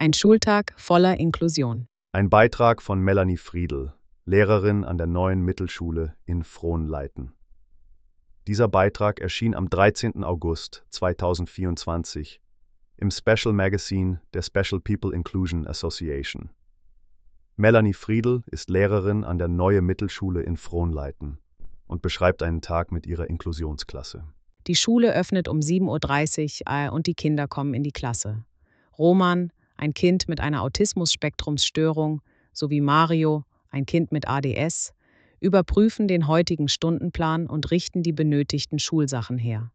Ein Schultag voller Inklusion. Ein Beitrag von Melanie Friedl, Lehrerin an der Neuen Mittelschule in Frohnleiten. Dieser Beitrag erschien am 13. August 2024 im Special Magazine der Special People Inclusion Association. Melanie Friedl ist Lehrerin an der Neue Mittelschule in Frohnleiten und beschreibt einen Tag mit ihrer Inklusionsklasse. Die Schule öffnet um 7:30 Uhr und die Kinder kommen in die Klasse. Roman, ein Kind mit einer Autismus-Spektrumsstörung, sowie Mario, ein Kind mit ADS, überprüfen den heutigen Stundenplan und richten die benötigten Schulsachen her.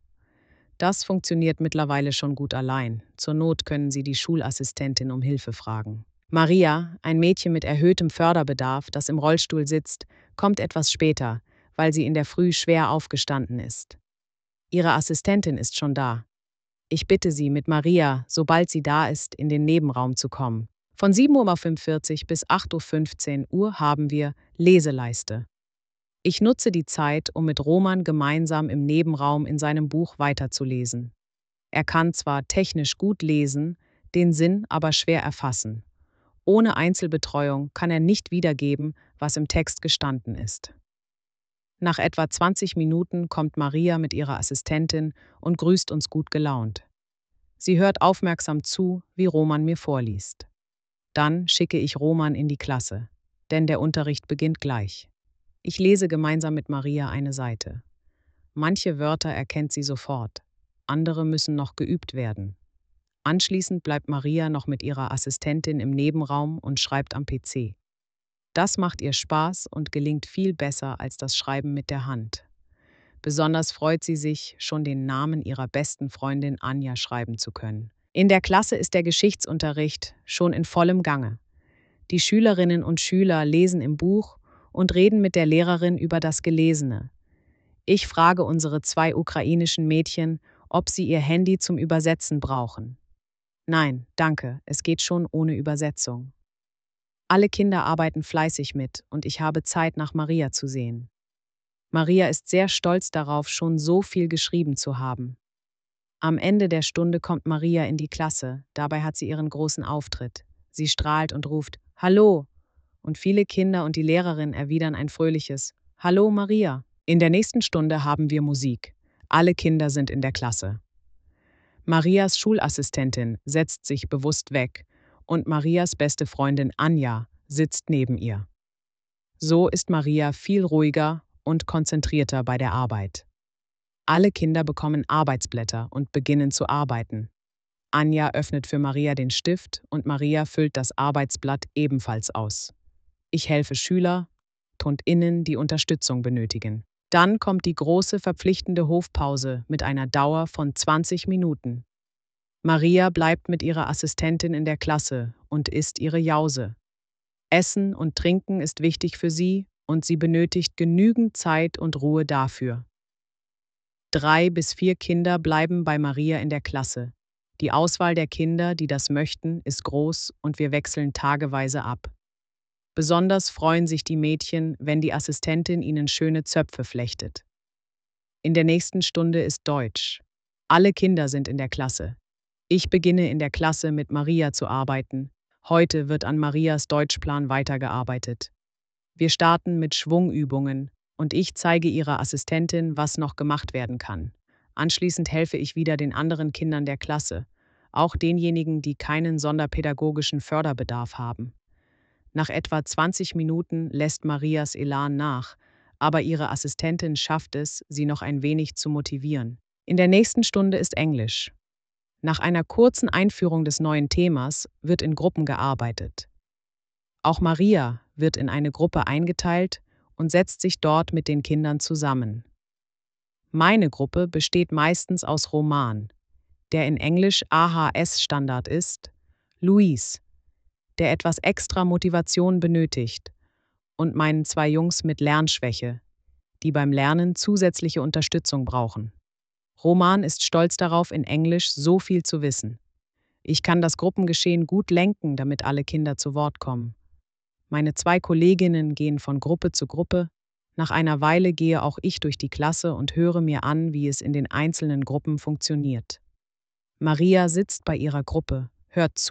Das funktioniert mittlerweile schon gut allein. Zur Not können Sie die Schulassistentin um Hilfe fragen. Maria, ein Mädchen mit erhöhtem Förderbedarf, das im Rollstuhl sitzt, kommt etwas später, weil sie in der Früh schwer aufgestanden ist. Ihre Assistentin ist schon da. Ich bitte Sie, mit Maria, sobald sie da ist, in den Nebenraum zu kommen. Von 7:45 Uhr bis 8:15 Uhr haben wir Leseleiste. Ich nutze die Zeit, um mit Roman gemeinsam im Nebenraum in seinem Buch weiterzulesen. Er kann zwar technisch gut lesen, den Sinn aber schwer erfassen. Ohne Einzelbetreuung kann er nicht wiedergeben, was im Text gestanden ist. Nach etwa 20 Minuten kommt Maria mit ihrer Assistentin und grüßt uns gut gelaunt. Sie hört aufmerksam zu, wie Roman mir vorliest. Dann schicke ich Roman in die Klasse, denn der Unterricht beginnt gleich. Ich lese gemeinsam mit Maria eine Seite. Manche Wörter erkennt sie sofort, andere müssen noch geübt werden. Anschließend bleibt Maria noch mit ihrer Assistentin im Nebenraum und schreibt am PC. Das macht ihr Spaß und gelingt viel besser als das Schreiben mit der Hand. Besonders freut sie sich, schon den Namen ihrer besten Freundin Anja schreiben zu können. In der Klasse ist der Geschichtsunterricht schon in vollem Gange. Die Schülerinnen und Schüler lesen im Buch und reden mit der Lehrerin über das Gelesene. Ich frage unsere 2 ukrainischen Mädchen, ob sie ihr Handy zum Übersetzen brauchen. Nein, danke, es geht schon ohne Übersetzung. Alle Kinder arbeiten fleißig mit und ich habe Zeit, nach Maria zu sehen. Maria ist sehr stolz darauf, schon so viel geschrieben zu haben. Am Ende der Stunde kommt Maria in die Klasse, dabei hat sie ihren großen Auftritt. Sie strahlt und ruft „Hallo!" und viele Kinder und die Lehrerin erwidern ein fröhliches „Hallo Maria!" In der nächsten Stunde haben wir Musik. Alle Kinder sind in der Klasse. Marias Schulassistentin setzt sich bewusst weg und Marias beste Freundin Anja sitzt neben ihr. So ist Maria viel ruhiger und konzentrierter bei der Arbeit. Alle Kinder bekommen Arbeitsblätter und beginnen zu arbeiten. Anja öffnet für Maria den Stift und Maria füllt das Arbeitsblatt ebenfalls aus. Ich helfe Schüler und innen, die Unterstützung benötigen. Dann kommt die große verpflichtende Hofpause mit einer Dauer von 20 Minuten. Maria bleibt mit ihrer Assistentin in der Klasse und isst ihre Jause. Essen und Trinken ist wichtig für sie und sie benötigt genügend Zeit und Ruhe dafür. 3 bis 4 Kinder bleiben bei Maria in der Klasse. Die Auswahl der Kinder, die das möchten, ist groß und wir wechseln tageweise ab. Besonders freuen sich die Mädchen, wenn die Assistentin ihnen schöne Zöpfe flechtet. In der nächsten Stunde ist Deutsch. Alle Kinder sind in der Klasse. Ich beginne in der Klasse mit Maria zu arbeiten. Heute wird an Marias Deutschplan weitergearbeitet. Wir starten mit Schwungübungen und ich zeige ihrer Assistentin, was noch gemacht werden kann. Anschließend helfe ich wieder den anderen Kindern der Klasse, auch denjenigen, die keinen sonderpädagogischen Förderbedarf haben. Nach etwa 20 Minuten lässt Marias Elan nach, aber ihre Assistentin schafft es, sie noch ein wenig zu motivieren. In der nächsten Stunde ist Englisch. Nach einer kurzen Einführung des neuen Themas wird in Gruppen gearbeitet. Auch Maria wird in eine Gruppe eingeteilt und setzt sich dort mit den Kindern zusammen. Meine Gruppe besteht meistens aus Roman, der in Englisch AHS-Standard ist, Luis, der etwas extra Motivation benötigt, und meinen 2 Jungs mit Lernschwäche, die beim Lernen zusätzliche Unterstützung brauchen. Roman ist stolz darauf, in Englisch so viel zu wissen. Ich kann das Gruppengeschehen gut lenken, damit alle Kinder zu Wort kommen. Meine 2 Kolleginnen gehen von Gruppe zu Gruppe. Nach einer Weile gehe auch ich durch die Klasse und höre mir an, wie es in den einzelnen Gruppen funktioniert. Maria sitzt bei ihrer Gruppe, hört zu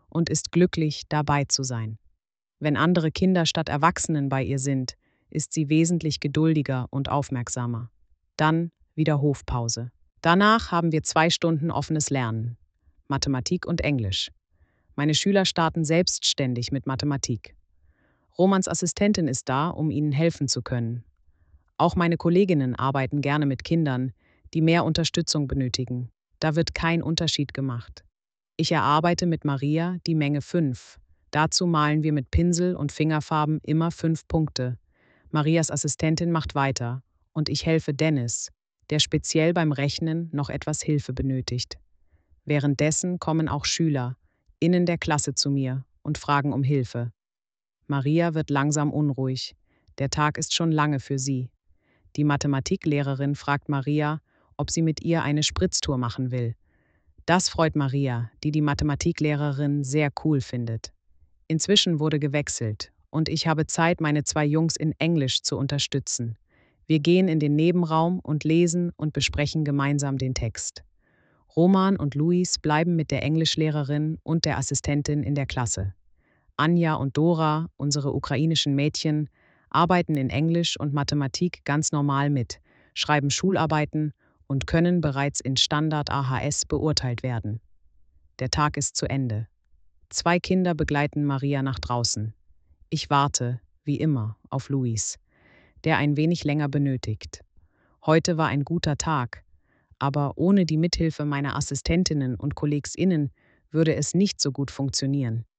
und ist glücklich, dabei zu sein. Wenn andere Kinder statt Erwachsenen bei ihr sind, ist sie wesentlich geduldiger und aufmerksamer. Dann wieder Hofpause. Danach haben wir 2 Stunden offenes Lernen. Mathematik und Englisch. Meine Schüler starten selbstständig mit Mathematik. Romans Assistentin ist da, um ihnen helfen zu können. Auch meine Kolleginnen arbeiten gerne mit Kindern, die mehr Unterstützung benötigen. Da wird kein Unterschied gemacht. Ich erarbeite mit Maria die Menge 5. Dazu malen wir mit Pinsel und Fingerfarben immer 5 Punkte. Marias Assistentin macht weiter und ich helfe Dennis, der speziell beim Rechnen noch etwas Hilfe benötigt. Währenddessen kommen auch Schüler innen der Klasse zu mir und fragen um Hilfe. Maria wird langsam unruhig. Der Tag ist schon lange für sie. Die Mathematiklehrerin fragt Maria, ob sie mit ihr eine Spritztour machen will. Das freut Maria, die die Mathematiklehrerin sehr cool findet. Inzwischen wurde gewechselt und ich habe Zeit, meine 2 Jungs in Englisch zu unterstützen. Wir gehen in den Nebenraum und lesen und besprechen gemeinsam den Text. Roman und Luis bleiben mit der Englischlehrerin und der Assistentin in der Klasse. Anja und Dora, unsere ukrainischen Mädchen, arbeiten in Englisch und Mathematik ganz normal mit, schreiben Schularbeiten und können bereits in Standard AHS beurteilt werden. Der Tag ist zu Ende. 2 Kinder begleiten Maria nach draußen. Ich warte, wie immer, auf Luis, der ein wenig länger benötigt. Heute war ein guter Tag, aber ohne die Mithilfe meiner Assistentinnen und KollegInnen würde es nicht so gut funktionieren.